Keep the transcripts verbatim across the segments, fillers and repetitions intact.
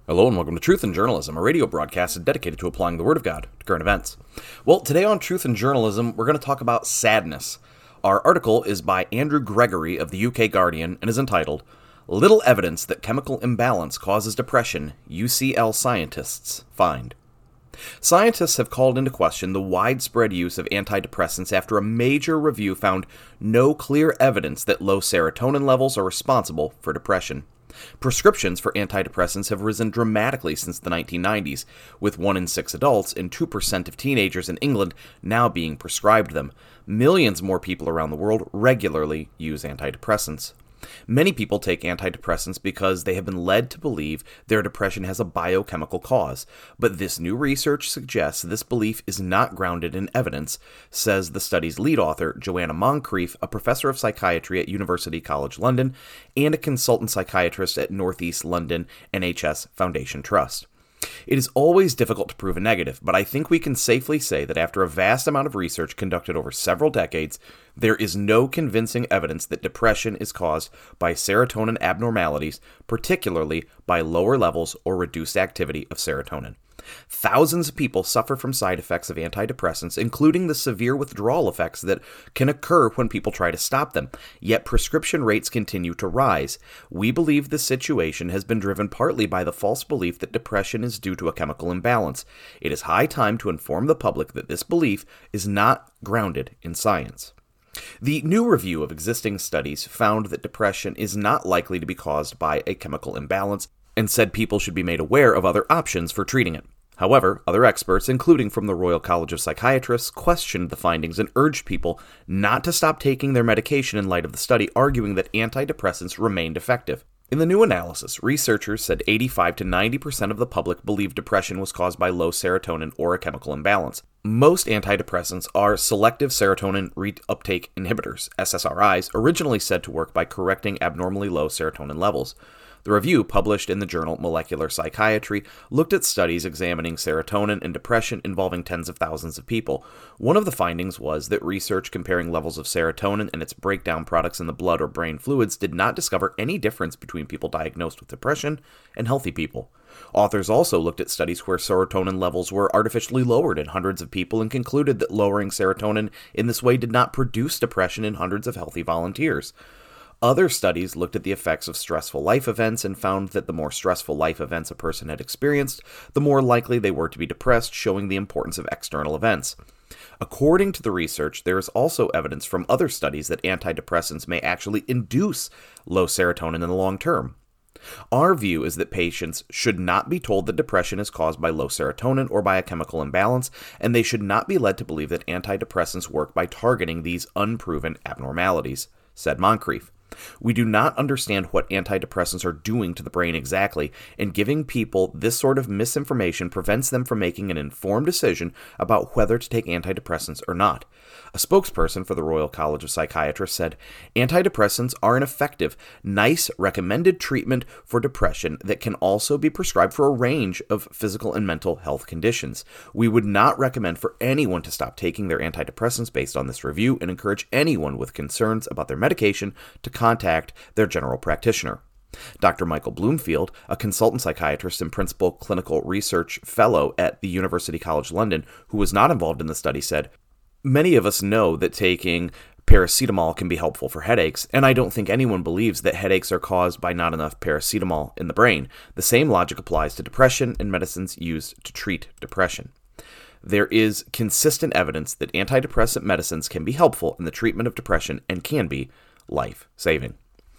Hello and welcome to Truth in Journalism, a radio broadcast dedicated to applying the Word of God to current events. Well, today on Truth in Journalism, we're going to talk about sadness. Our article is by Andrew Gregory of the U K Guardian and is entitled, Little Evidence That Chemical Imbalance Causes Depression, U C L Scientists Find. Scientists have called into question the widespread use of antidepressants after a major review found no clear evidence that low serotonin levels are responsible for depression. Prescriptions for antidepressants have risen dramatically since the nineteen nineties, with one in six adults and two percent of teenagers in England now being prescribed them. Millions more people around the world regularly use antidepressants. Many people take antidepressants because they have been led to believe their depression has a biochemical cause, but this new research suggests this belief is not grounded in evidence, says the study's lead author, Joanna Moncrief, a professor of psychiatry at University College London and a consultant psychiatrist at North East London N H S Foundation Trust. It is always difficult to prove a negative, but I think we can safely say that after a vast amount of research conducted over several decades, there is no convincing evidence that depression is caused by serotonin abnormalities, particularly by lower levels or reduced activity of serotonin. Thousands of people suffer from side effects of antidepressants, including the severe withdrawal effects that can occur when people try to stop them, yet prescription rates continue to rise. We believe this situation has been driven partly by the false belief that depression is due to a chemical imbalance. It is high time to inform the public that this belief is not grounded in science. The new review of existing studies found that depression is not likely to be caused by a chemical imbalance, and said people should be made aware of other options for treating it. However, other experts, including from the Royal College of Psychiatrists, questioned the findings and urged people not to stop taking their medication in light of the study, arguing that antidepressants remained effective. In the new analysis, researchers said eighty-five to ninety percent of the public believed depression was caused by low serotonin or a chemical imbalance. Most antidepressants are selective serotonin reuptake inhibitors, S S R Is, originally said to work by correcting abnormally low serotonin levels. The review, published in the journal Molecular Psychiatry, looked at studies examining serotonin and depression involving tens of thousands of people. One of the findings was that research comparing levels of serotonin and its breakdown products in the blood or brain fluids did not discover any difference between people diagnosed with depression and healthy people. Authors also looked at studies where serotonin levels were artificially lowered in hundreds of people and concluded that lowering serotonin in this way did not produce depression in hundreds of healthy volunteers. Other studies looked at the effects of stressful life events and found that the more stressful life events a person had experienced, the more likely they were to be depressed, showing the importance of external events. According to the research, there is also evidence from other studies that antidepressants may actually induce low serotonin in the long term. Our view is that patients should not be told that depression is caused by low serotonin or by a chemical imbalance, and they should not be led to believe that antidepressants work by targeting these unproven abnormalities, said Moncrief. We do not understand what antidepressants are doing to the brain exactly, and giving people this sort of misinformation prevents them from making an informed decision about whether to take antidepressants or not. A spokesperson for the Royal College of Psychiatrists said, antidepressants are an effective, nice, recommended treatment for depression that can also be prescribed for a range of physical and mental health conditions. We would not recommend for anyone to stop taking their antidepressants based on this review and encourage anyone with concerns about their medication to contact their general practitioner. Doctor Michael Bloomfield, a consultant psychiatrist and principal clinical research fellow at the University College London, who was not involved in the study, said, many of us know that taking paracetamol can be helpful for headaches, and I don't think anyone believes that headaches are caused by not enough paracetamol in the brain. The same logic applies to depression and medicines used to treat depression. There is consistent evidence that antidepressant medicines can be helpful in the treatment of depression and can be life-saving.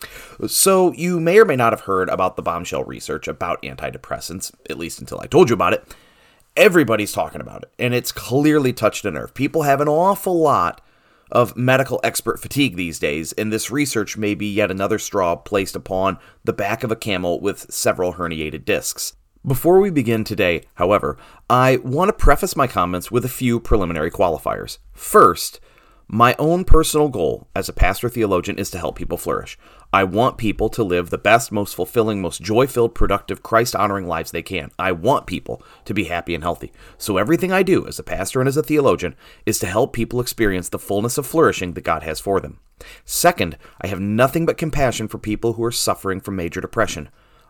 So you may or may not have heard about the bombshell research about antidepressants, at least until I told you about it. Everybody's talking about it, and it's clearly touched a nerve. People have an awful lot of medical expert fatigue these days, and this research may be yet another straw placed upon the back of a camel with several herniated discs. Before we begin today, however, I want to preface my comments with a few preliminary qualifiers. First, my own personal goal as a pastor theologian is to help people flourish. I want people to live the best, most fulfilling, most joy-filled, productive, Christ-honoring lives they can. I want people to be happy and healthy. So everything I do as a pastor and as a theologian is to help people experience the fullness of flourishing that God has for them. Second, I have nothing but compassion for people who are suffering from major depression.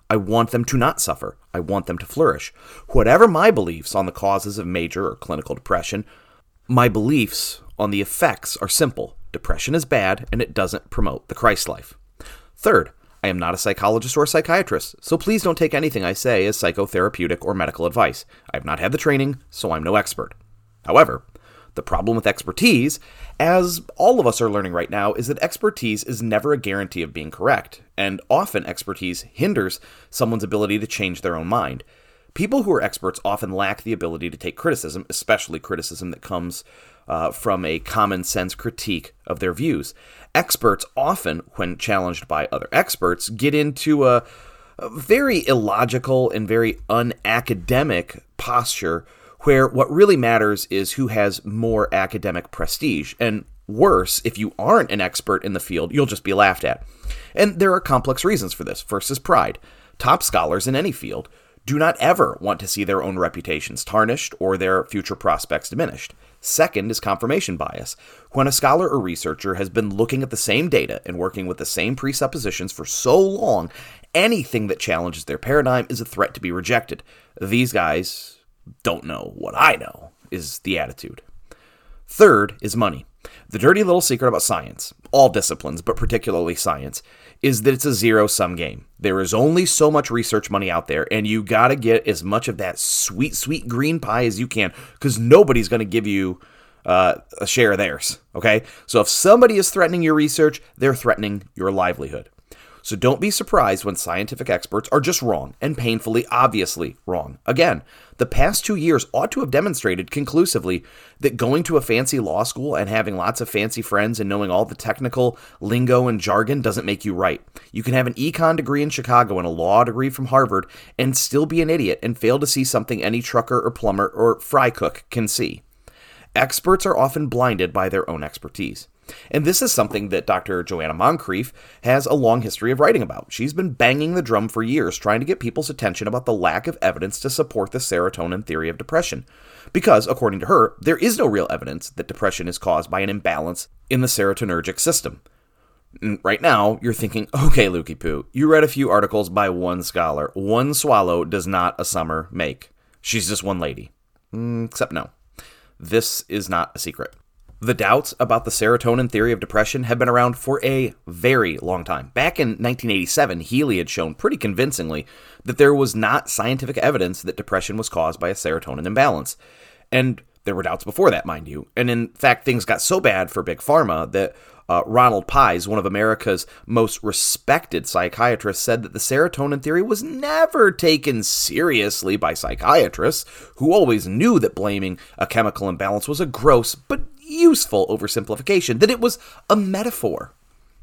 I want them to not suffer. I want them to flourish. Whatever my beliefs on the causes of major or clinical depression, my beliefs on the effects are simple. Depression is bad, and it doesn't promote the Christ life. Third, I am not a psychologist or a psychiatrist, so please don't take anything I say as psychotherapeutic or medical advice. I have not had the training, so I'm no expert. However, the problem with expertise, as all of us are learning right now, is that expertise is never a guarantee of being correct, and often expertise hinders someone's ability to change their own mind. People who are experts often lack the ability to take criticism, especially criticism that comes uh, from a common sense critique of their views. Experts often, when challenged by other experts, get into a, a very illogical and very unacademic posture where what really matters is who has more academic prestige. And worse, if you aren't an expert in the field, you'll just be laughed at. And there are complex reasons for this. First is pride. Top scholars in any field do not ever want to see their own reputations tarnished or their future prospects diminished. Second is confirmation bias. When a scholar or researcher has been looking at the same data and working with the same presuppositions for so long, anything that challenges their paradigm is a threat to be rejected. These guys don't know what I know, is the attitude. Third is money. The dirty little secret about science, all disciplines, but particularly science, is that it's a zero-sum game. There is only so much research money out there, and you gotta get as much of that sweet, sweet green pie as you can, because nobody's gonna give you uh, a share of theirs, okay? So if somebody is threatening your research, they're threatening your livelihood. So don't be surprised when scientific experts are just wrong, and painfully, obviously wrong. Again, the past two years ought to have demonstrated conclusively that going to a fancy law school and having lots of fancy friends and knowing all the technical lingo and jargon doesn't make you right. You can have an econ degree in Chicago and a law degree from Harvard and still be an idiot and fail to see something any trucker or plumber or fry cook can see. Experts are often blinded by their own expertise. And this is something that Doctor Joanna Moncrief has a long history of writing about. She's been banging the drum for years trying to get people's attention about the lack of evidence to support the serotonin theory of depression. Because, according to her, there is no real evidence that depression is caused by an imbalance in the serotonergic system. And right now, you're thinking, okay, Lukey Poo, you read a few articles by one scholar. One swallow does not a summer make. She's just one lady. Mm, except no. This is not a secret. The doubts about the serotonin theory of depression have been around for a very long time. Back in nineteen eighty-seven, Healy had shown pretty convincingly that there was not scientific evidence that depression was caused by a serotonin imbalance. And there were doubts before that, mind you. And in fact, things got so bad for Big Pharma that uh, Ronald Pies, one of America's most respected psychiatrists, said that the serotonin theory was never taken seriously by psychiatrists, who always knew that blaming a chemical imbalance was a gross but useful oversimplification, that it was a metaphor.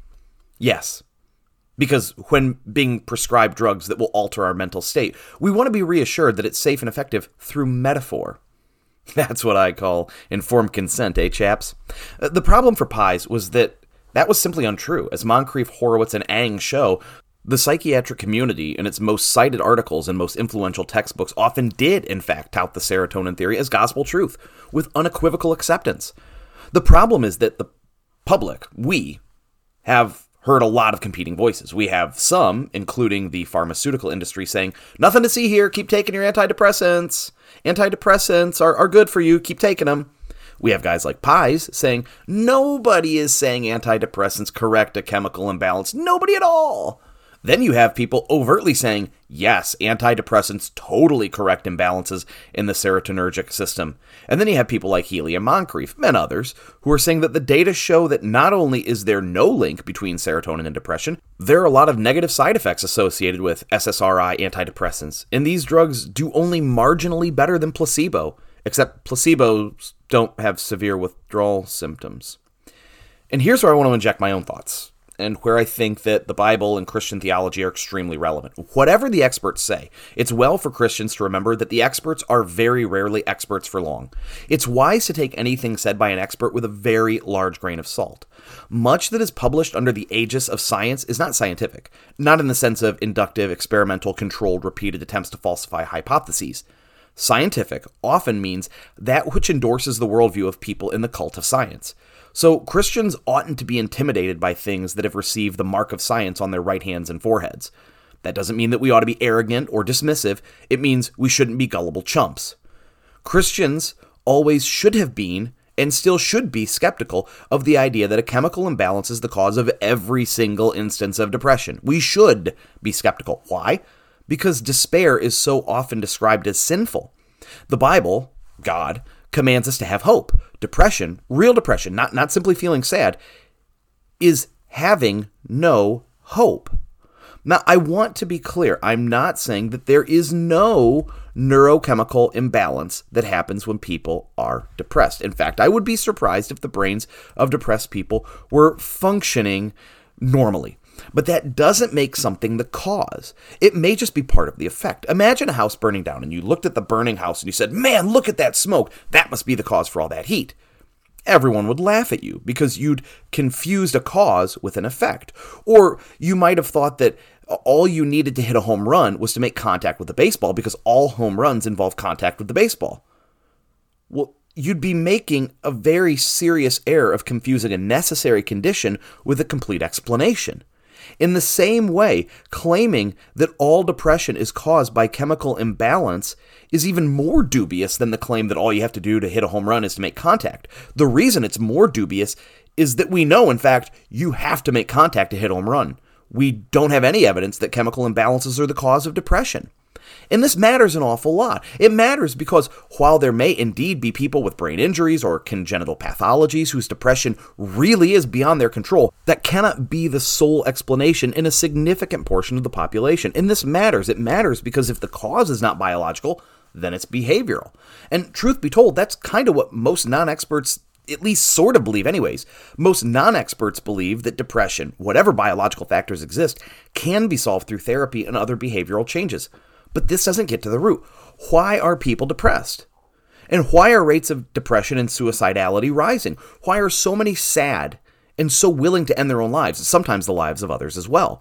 Yes, because when being prescribed drugs that will alter our mental state, we want to be reassured that it's safe and effective through metaphor. That's what I call informed consent, eh, chaps? Uh, the problem for Pies was that that was simply untrue. As Moncrief, Horowitz, and Ang show, the psychiatric community in its most cited articles and most influential textbooks often did, in fact, tout the serotonin theory as gospel truth, with unequivocal acceptance. The problem is that the public, we, have heard a lot of competing voices. We have some, including the pharmaceutical industry, saying, nothing to see here, keep taking your antidepressants. Antidepressants are, are good for you, keep taking them. We have guys like Pies saying, nobody is saying antidepressants correct a chemical imbalance. Nobody at all. Then you have people overtly saying, yes, antidepressants totally correct imbalances in the serotonergic system. And then you have people like Healy and Moncrief, and others, who are saying that the data show that not only is there no link between serotonin and depression, there are a lot of negative side effects associated with S S R I antidepressants. And these drugs do only marginally better than placebo, except placebos don't have severe withdrawal symptoms. And here's where I want to inject my own thoughts, and where I think that the Bible and Christian theology are extremely relevant. Whatever the experts say, it's well for Christians to remember that the experts are very rarely experts for long. It's wise to take anything said by an expert with a very large grain of salt. Much that is published under the aegis of science is not scientific, not in the sense of inductive, experimental, controlled, repeated attempts to falsify hypotheses. Scientific often means that which endorses the worldview of people in the cult of science. So Christians oughtn't to be intimidated by things that have received the mark of science on their right hands and foreheads. That doesn't mean that we ought to be arrogant or dismissive. It means we shouldn't be gullible chumps. Christians always should have been and still should be skeptical of the idea that a chemical imbalance is the cause of every single instance of depression. We should be skeptical. Why? Because despair is so often described as sinful. The Bible, God, commands us to have hope. Depression, real depression, not, not simply feeling sad, is having no hope. Now, I want to be clear. I'm not saying that there is no neurochemical imbalance that happens when people are depressed. In fact, I would be surprised if the brains of depressed people were functioning normally. But that doesn't make something the cause. It may just be part of the effect. Imagine a house burning down and you looked at the burning house and you said, "Man, look at that smoke. That must be the cause for all that heat." Everyone would laugh at you because you'd confused a cause with an effect. Or you might have thought that all you needed to hit a home run was to make contact with the baseball because all home runs involve contact with the baseball. Well, you'd be making a very serious error of confusing a necessary condition with a complete explanation. In the same way, claiming that all depression is caused by chemical imbalance is even more dubious than the claim that all you have to do to hit a home run is to make contact. The reason it's more dubious is that we know, in fact, you have to make contact to hit a home run. We don't have any evidence that chemical imbalances are the cause of depression. And this matters an awful lot. It matters because while there may indeed be people with brain injuries or congenital pathologies whose depression really is beyond their control, that cannot be the sole explanation in a significant portion of the population. And this matters. It matters because if the cause is not biological, then it's behavioral. And truth be told, that's kind of what most non-experts at least sort of believe anyways. Most non-experts believe that depression, whatever biological factors exist, can be solved through therapy and other behavioral changes. But this doesn't get to the root. Why are people depressed? And why are rates of depression and suicidality rising? Why are so many sad and so willing to end their own lives, sometimes the lives of others as well?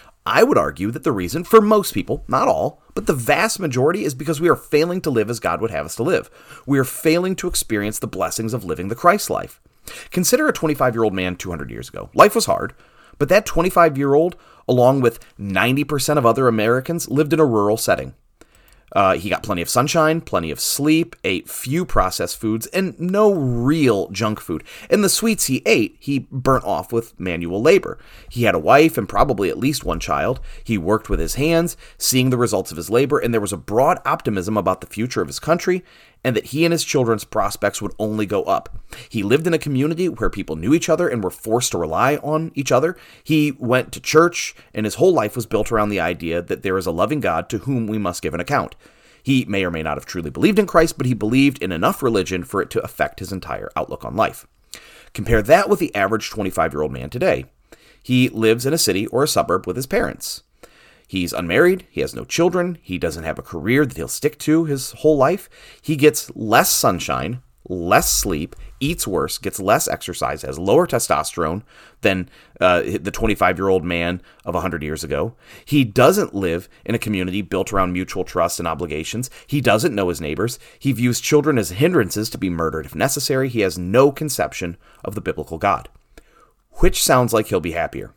I would argue that the reason for most people, not all, but the vast majority is because we are failing to live as God would have us to live. We are failing to experience the blessings of living the Christ life. Consider a twenty-five-year-old man two hundred years ago. Life was hard, but that twenty-five-year-old, along with ninety percent of other Americans, lived in a rural setting. Uh, he got plenty of sunshine, plenty of sleep, ate few processed foods, and no real junk food. And the sweets he ate, he burnt off with manual labor. He had a wife and probably at least one child. He worked with his hands, seeing the results of his labor, and there was a broad optimism about the future of his country and that he and his children's prospects would only go up. He lived in a community where people knew each other and were forced to rely on each other. He went to church, and his whole life was built around the idea that there is a loving God to whom we must give an account. He may or may not have truly believed in Christ, but he believed in enough religion for it to affect his entire outlook on life. Compare that with the average twenty-five-year-old man today. He lives in a city or a suburb with his parents. He's unmarried, he has no children, he doesn't have a career that he'll stick to his whole life. He gets less sunshine, less sleep, eats worse, gets less exercise, has lower testosterone than uh, the twenty-five-year-old man of one hundred years ago. He doesn't live in a community built around mutual trust and obligations. He doesn't know his neighbors. He views children as hindrances to be murdered if necessary. He has no conception of the biblical God. Which sounds like he'll be happier?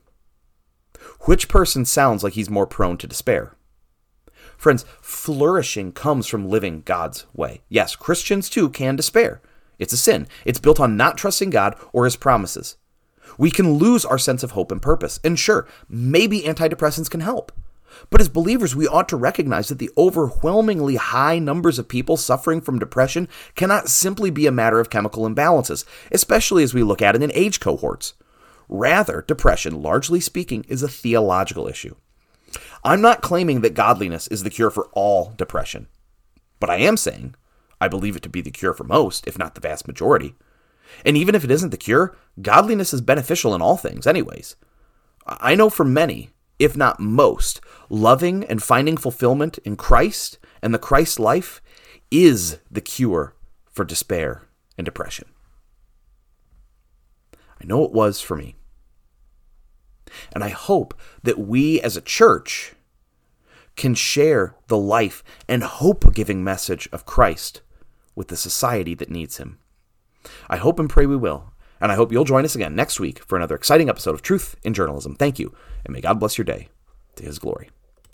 Which person sounds like he's more prone to despair? Friends, flourishing comes from living God's way. Yes, Christians too can despair. It's a sin. It's built on not trusting God or his promises. We can lose our sense of hope and purpose. And sure, maybe antidepressants can help. But as believers, we ought to recognize that the overwhelmingly high numbers of people suffering from depression cannot simply be a matter of chemical imbalances, especially as we look at it in age cohorts. Rather, depression, largely speaking, is a theological issue. I'm not claiming that godliness is the cure for all depression, but I am saying I believe it to be the cure for most, if not the vast majority. And even if it isn't the cure, godliness is beneficial in all things anyways. I know for many, if not most, loving and finding fulfillment in Christ and the Christ life is the cure for despair and depression. I know it was for me. And I hope that we as a church can share the life and hope-giving message of Christ with the society that needs him. I hope and pray we will. And I hope you'll join us again next week for another exciting episode of Truth in Journalism. Thank you, and may God bless your day to his glory.